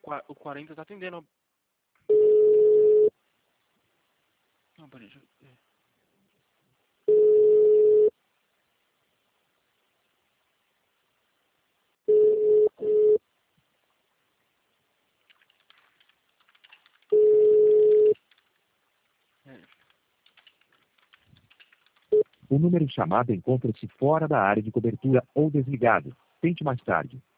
O 40 tá atendendo. Não, peraí, deixa eu... O número chamado encontra-se fora da área de cobertura ou desligado. Tente mais tarde.